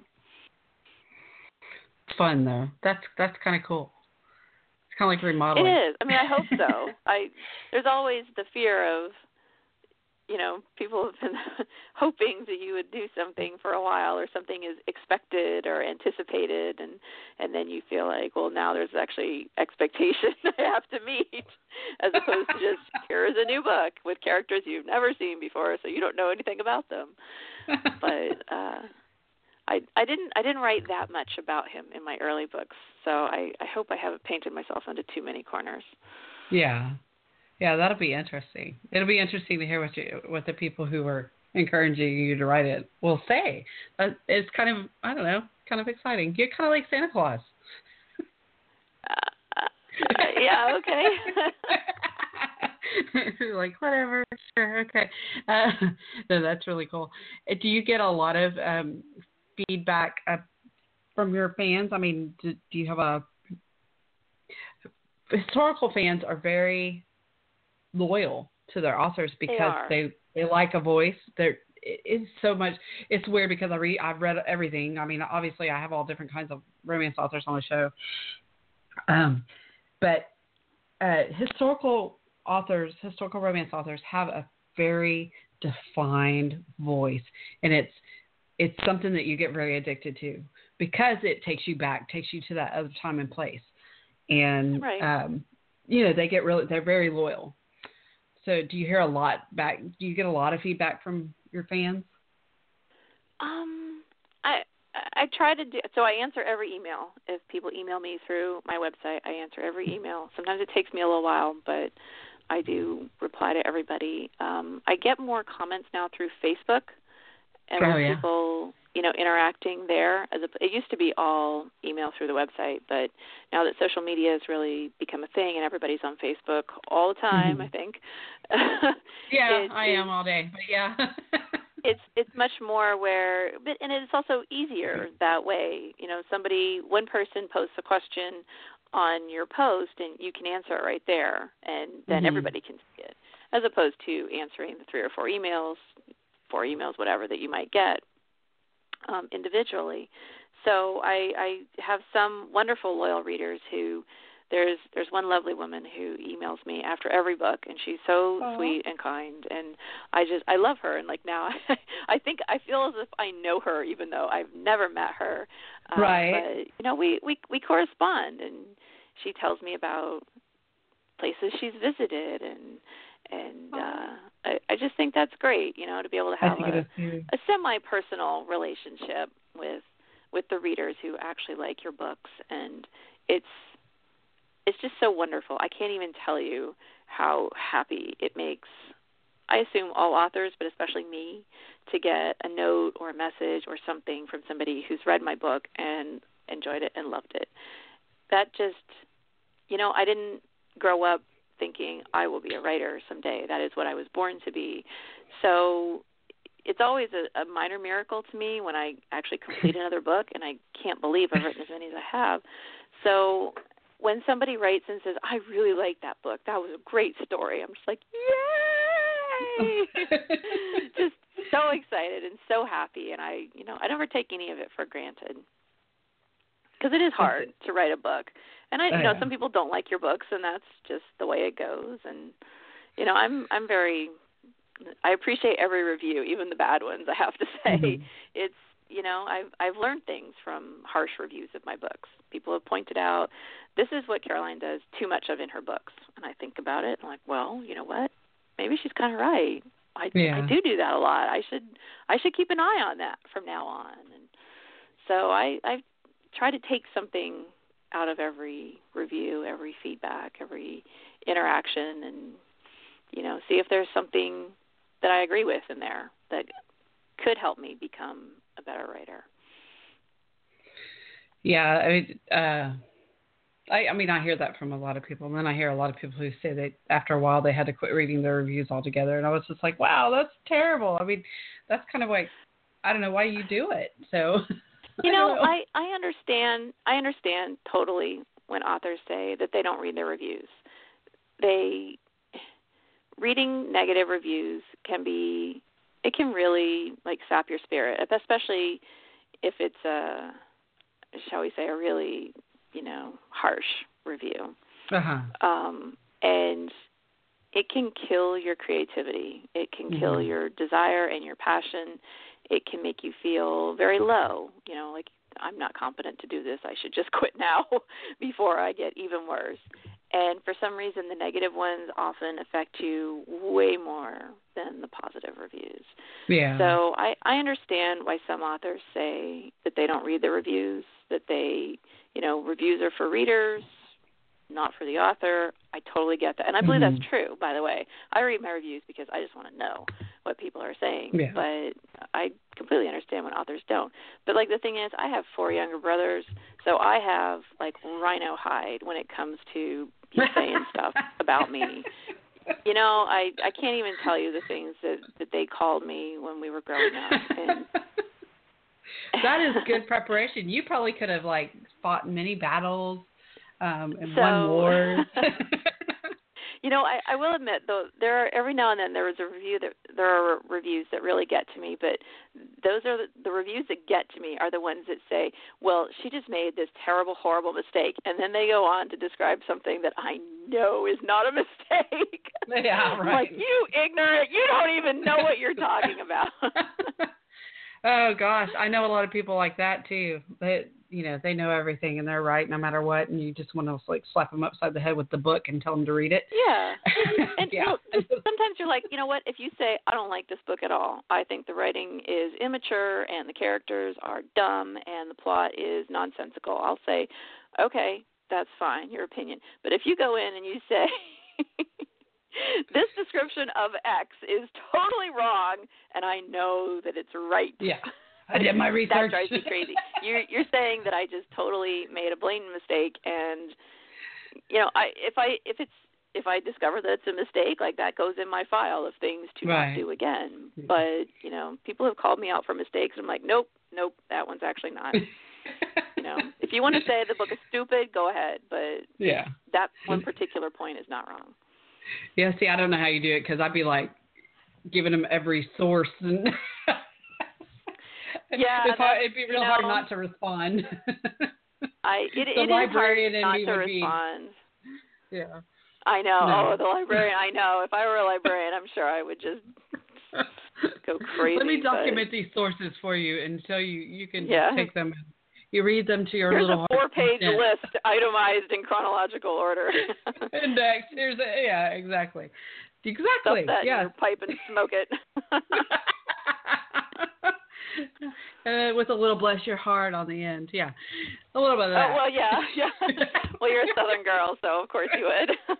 It's fun, though. That's kind of cool. It's kind of like remodeling. It is. I mean, I hope so. There's always the fear of, people have been hoping that you would do something for a while, or something is expected or anticipated, and then you feel like, well, now there's actually expectation I have to meet, as opposed to just, here is a new book with characters you've never seen before, so you don't know anything about them. But I didn't write that much about him in my early books, so I hope I haven't painted myself into too many corners. Yeah. Yeah, that'll be interesting. It'll be interesting to hear what the people who were encouraging you to write it will say. It's kind of, I don't know, kind of exciting. You're kind of like Santa Claus. Yeah, okay. Like, whatever, sure, okay. No, that's really cool. Do you get a lot of feedback from your fans? I mean, do you have historical fans are very loyal to their authors because they like a voice. It's so much. It's weird because I've read everything. I mean, obviously I have all different kinds of romance authors on the show. But historical romance authors have a very defined voice, and it's something that you get very addicted to because it takes you to that other time and place. And, they're very loyal. So do you hear a lot back? Do you get a lot of feedback from your fans? I try to do, so I answer every email. If people email me through my website, I answer every email. Sometimes it takes me a little while, but I do reply to everybody. I get more comments now through Facebook and with people, interacting there. It used to be all email through the website, but now that social media has really become a thing and everybody's on Facebook all the time, I think. I am all day, but yeah. It's much more and it's also easier that way. One person posts a question on your post and you can answer it right there, and then everybody can see it, as opposed to answering the 3 or 4 emails, whatever that you might get individually. So I have some wonderful loyal readers who. There's one lovely woman who emails me after every book, and she's so sweet and kind, and I love her. And now I feel as if I know her, even though I've never met her. Right. But we correspond, and she tells me about places she's visited, and I just think that's great. To be able to have a semi-personal relationship with the readers who actually like your books, and it's just so wonderful. I can't even tell you how happy it makes, I assume all authors, but especially me, to get a note or a message or something from somebody who's read my book and enjoyed it and loved it. That just, I didn't grow up thinking I will be a writer someday. That is what I was born to be. So it's always a minor miracle to me when I actually complete another book, and I can't believe I've written as many as I have. So when somebody writes and says, I really like that book, that was a great story, I'm just like, yay! Just so excited and so happy. And I never take any of it for granted, because it is hard to write a book. And I know some people don't like your books, and that's just the way it goes. And, I appreciate every review, even the bad ones, I have to say. It's, I've learned things from harsh reviews of my books. People have pointed out, this is what Caroline does too much of in her books. And I think about it, and I'm like, well, you know what? Maybe she's kind of right. I do that a lot. I should keep an eye on that from now on. And so I try to take something out of every review, every feedback, every interaction, and, see if there's something that I agree with in there that could help me become a better writer. Yeah, I hear that from a lot of people, and then I hear a lot of people who say that after a while they had to quit reading their reviews altogether, and I was just like, wow, that's terrible. That's kind of like, I don't know why you do it. So, I understand totally when authors say that they don't read their reviews. Reading negative reviews can really sap your spirit, especially if it's shall we say, a really, harsh review. And it can kill your creativity. It can kill your desire and your passion. It can make you feel very low, I'm not competent to do this. I should just quit now before I get even worse. And for some reason, the negative ones often affect you way more than the positive reviews. Yeah. So I understand why some authors say that they don't read the reviews, that they, reviews are for readers, not for the author. I totally get that. And I believe that's true, by the way. I read my reviews because I just want to know what people are saying. Yeah. But I completely understand when authors don't. But, the thing is, I have 4 younger brothers, so I have, rhino hide when it comes to saying stuff about me. I can't even tell you the things that they called me when we were growing up. And that is good preparation. You probably could have, fought many battles and won wars. I will admit, though, every now and then there was a review there are reviews that really get to me, but those are the reviews that get to me are the ones that say, well, she just made this terrible, horrible mistake, and then they go on to describe something that I know is not a mistake. Yeah, right. Like, you ignorant, you don't even know what you're talking about. Oh gosh, I know a lot of people like that too. They know everything and they're right no matter what, and you just want to like slap them upside the head with the book and tell them to read it. Yeah. And yeah. Sometimes you're like, you know what? If you say I don't like this book at all, I think the writing is immature and the characters are dumb and the plot is nonsensical, I'll say, okay, that's fine, your opinion. But if you go in and you say this description of X is totally wrong, and I know that it's right. Yeah, I did my research. That drives me crazy. You're saying that I just totally made a blatant mistake, and if I discover that it's a mistake, like that goes in my file of things to not do again. But people have called me out for mistakes, and I'm like, nope, that one's actually not. If you want to say the book is stupid, go ahead, but that one particular point is not wrong. Yeah, see, I don't know how you do it because I'd be like giving them every source, and it'd be real hard not to respond. It librarian is hard not to respond. Yeah, I know. No. Oh, the librarian! I know. If I were a librarian, I'm sure I would just go crazy. Let me document these sources for you, and so you can take them. You read them to your Here's little. Here's a 4-page list, itemized in chronological order. Index. Exactly. Stuff that in your pipe and smoke it. With a little bless your heart on the end. Yeah, a little bit of that. Oh, well, yeah. Well, you're a Southern girl, so of course you would.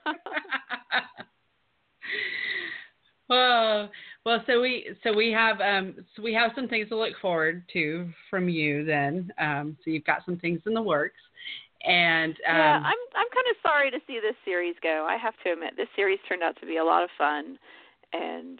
Well, so we have some things to look forward to from you then. So you've got some things in the works, and I'm kind of sorry to see this series go. I have to admit, this series turned out to be a lot of fun, and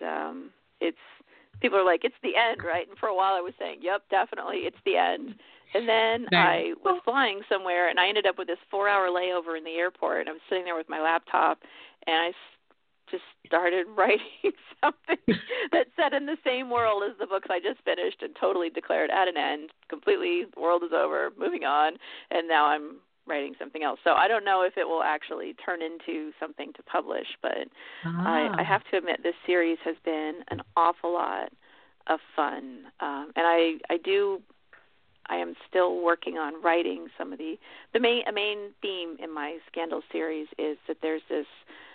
people are like, it's the end, right? And for a while I was saying, yep, definitely, it's the end. And then I was flying somewhere, and I ended up with this 4-hour layover in the airport, and I was sitting there with my laptop, and I just started writing something that's set in the same world as the books I just finished and totally declared at an end, completely, the world is over, moving on, and now I'm writing something else. So I don't know if it will actually turn into something to publish, but I have to admit this series has been an awful lot of fun. And I am still working on writing some of the main theme in my Scandal series is that there's this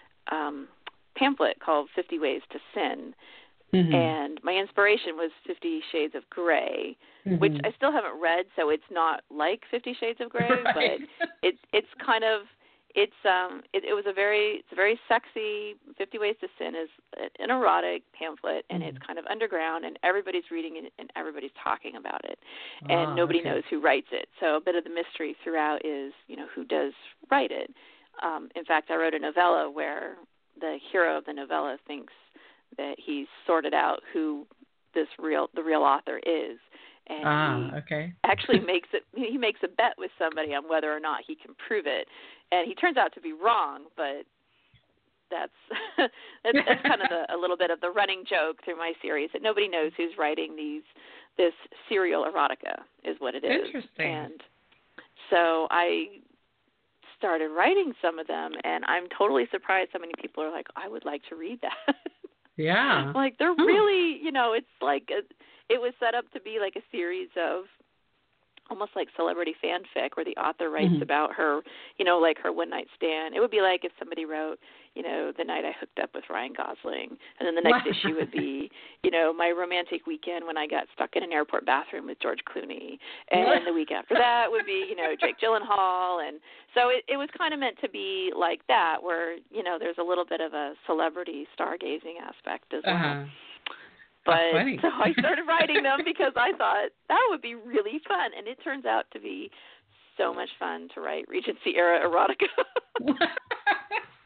pamphlet called 50 Ways to Sin, and my inspiration was 50 Shades of Grey, which I still haven't read, so it's not like 50 Shades of Grey, but it's kind of it was a very sexy. 50 Ways to Sin is an erotic pamphlet, and it's kind of underground, and everybody's reading it and everybody's talking about it, and nobody knows who writes it. So a bit of the mystery throughout is who does write it. In fact, I wrote a novella where the hero of the novella thinks that he's sorted out who the real author is, and he actually makes a bet with somebody on whether or not he can prove it, and he turns out to be wrong, but that's kind of a little bit of the running joke through my series, that nobody knows who's writing this serial erotica is what it is. Interesting. And so I started writing some of them, and I'm totally surprised how many people are like, I would like to read that. Yeah. Like, they're really, it's like it was set up to be like a series of almost like celebrity fanfic where the author writes about her, like her one-night stand. It would be like if somebody wrote, the night I hooked up with Ryan Gosling, and then the next issue would be, my romantic weekend when I got stuck in an airport bathroom with George Clooney, and then the week after that would be, Jake Gyllenhaal, and so it was kind of meant to be like that, where, there's a little bit of a celebrity stargazing aspect as well. But so I started writing them because I thought that would be really fun, and it turns out to be so much fun to write Regency era erotica.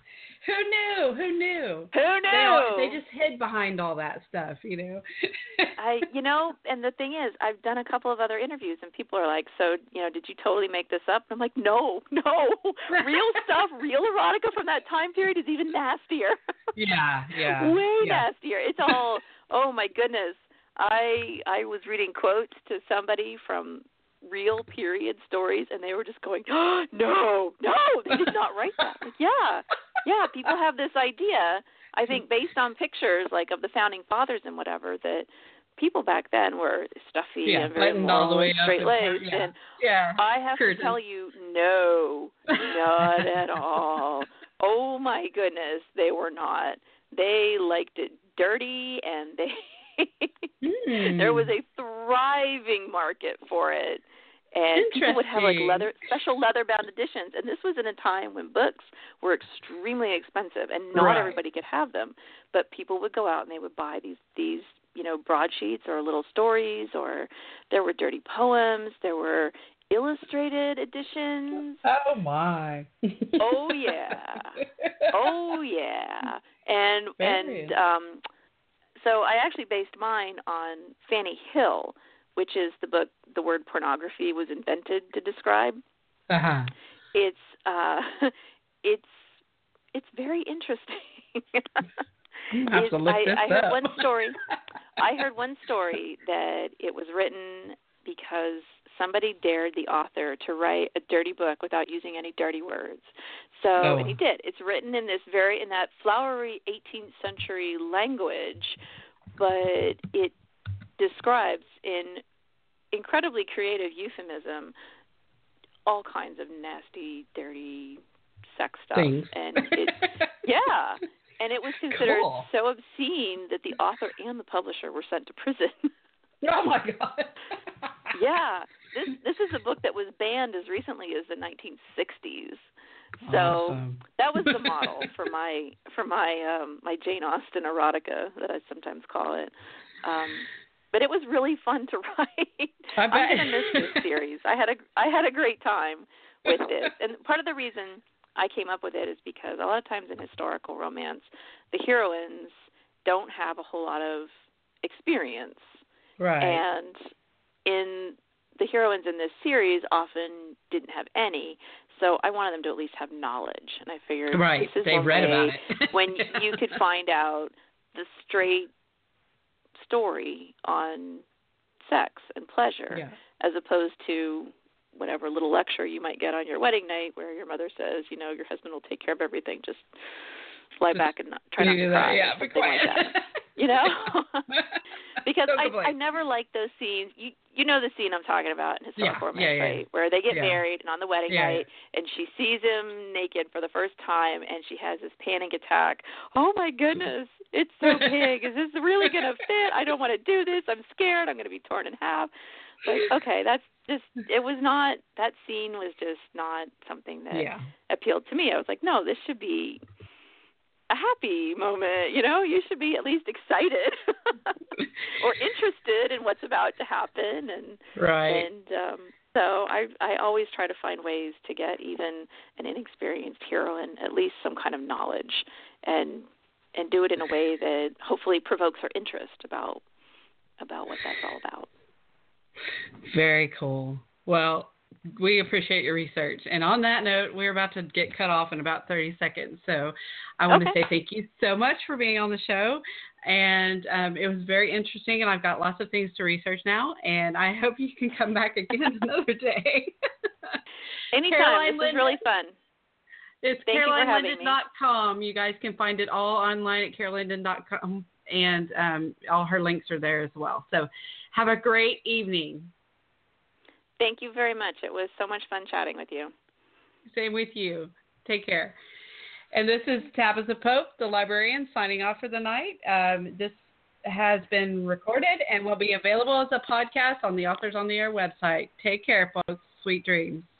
Who knew? They just hid behind all that stuff, And the thing is, I've done a couple of other interviews, and people are like, so, did you totally make this up? And I'm like, no. Real stuff, real erotica from that time period is even nastier. Yeah. Way nastier. It's all, oh, my goodness. I was reading quotes to somebody from real period stories, and they were just going, oh, no, they did not write that. Like, yeah, people have this idea, I think, based on pictures, like, of the founding fathers and whatever, that people back then were stuffy and very moral and straight-laced. And I have to tell you, no, not at all. Oh, my goodness, they were not. They liked it dirty, and there was a thriving market for it. And people would have like special leather-bound editions. And this was in a time when books were extremely expensive, and not everybody could have them. But people would go out and they would buy these broadsheets or little stories, or there were dirty poems. There were illustrated editions. Oh my! Oh yeah! Oh yeah! And so I actually based mine on Fanny Hill, which is the book the word pornography was invented to describe. Uh-huh. It's very interesting. I heard one story. I heard one story that it was written because somebody dared the author to write a dirty book without using any dirty words. So, and he did. It's written in that flowery 18th century language, but it describes in incredibly creative euphemism all kinds of nasty, dirty sex stuff. Things. And and it was considered so obscene that the author and the publisher were sent to prison. Oh my God. Yeah. This is a book that was banned as recently as the 1960s. So awesome. That was the model for my my Jane Austen erotica, that I sometimes call it. But it was really fun to write. I'm going to miss this series. I had a great time with this. And part of the reason I came up with it is because a lot of times in historical romance, the heroines don't have a whole lot of experience. Right. And the heroines in this series often didn't have any. So I wanted them to at least have knowledge. And I figured this is one read way about it. when you could find out the straight story on sex and pleasure, as opposed to whatever little lecture you might get on your wedding night where your mother says, your husband will take care of everything, just lie back and try not to cry. Yeah, be quiet. Like that. Because I never liked those scenes. You know the scene I'm talking about in historical romance, right? Where they get married, and on the wedding night, and she sees him naked for the first time, and she has this panic attack. Oh my goodness, it's so big. Is this really going to fit? I don't want to do this. I'm scared. I'm going to be torn in half. Like, okay, that's just, it was not, that scene was just not something that appealed to me. I was like, no, this should be a happy moment, you should be at least excited or interested in what's about to happen. And so I always try to find ways to get even an inexperienced heroine at least some kind of knowledge, and do it in a way that hopefully provokes her interest about what that's all about. Very cool. Well, we appreciate your research. And on that note, we're about to get cut off in about 30 seconds. So I want to say thank you so much for being on the show. And it was very interesting, and I've got lots of things to research now. And I hope you can come back again another day. Anytime. This was really fun. It's CarolineLinden.com. You guys can find it all online at CarolineLinden.com. And all her links are there as well. So have a great evening. Thank you very much. It was so much fun chatting with you. Same with you. Take care. And this is Tabitha Pope, the librarian, signing off for the night. This has been recorded and will be available as a podcast on the Authors on the Air website. Take care, folks. Sweet dreams.